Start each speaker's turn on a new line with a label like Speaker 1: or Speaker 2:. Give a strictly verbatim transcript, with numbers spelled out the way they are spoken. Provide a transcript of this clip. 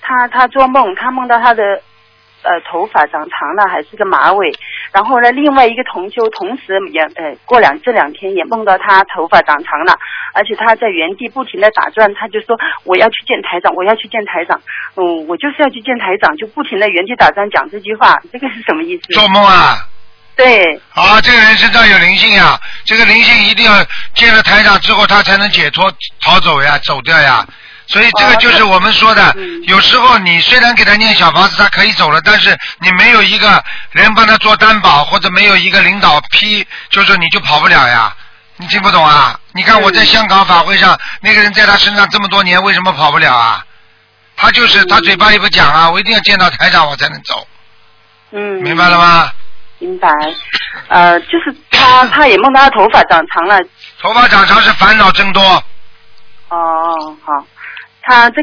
Speaker 1: 他他做梦，他梦到他的呃头发长长了，还是个马尾。然后呢，另外一个同修同时也呃过两这两天也梦到他头发长长了，而且他在原地不停的打转，他就说我要去见台长，我要去见台长。嗯，我就是要去见台长，就不停的原地打转讲这句话，这个是什么意思？
Speaker 2: 做梦啊？
Speaker 1: 对。
Speaker 2: 啊，这个人身上有灵性呀，这个灵性一定要见了台长之后，他才能解脱逃走呀，走掉呀。所以这个就是我们说的，哦嗯、有时候你虽然给他念小房子，他可以走了，但是你没有一个人帮他做担保，或者没有一个领导批，就是你就跑不了呀。你听不懂啊？你看我在香港法会上，嗯、那个人在他身上这么多年，为什么跑不了啊？他就是他嘴巴里不讲啊，我一定要见到台长我才能走。
Speaker 1: 嗯。
Speaker 2: 明白了吗？
Speaker 1: 明白。呃，就是他他也梦到他头发长长了。
Speaker 2: 头发长长是烦恼增多。
Speaker 1: 哦，好。他这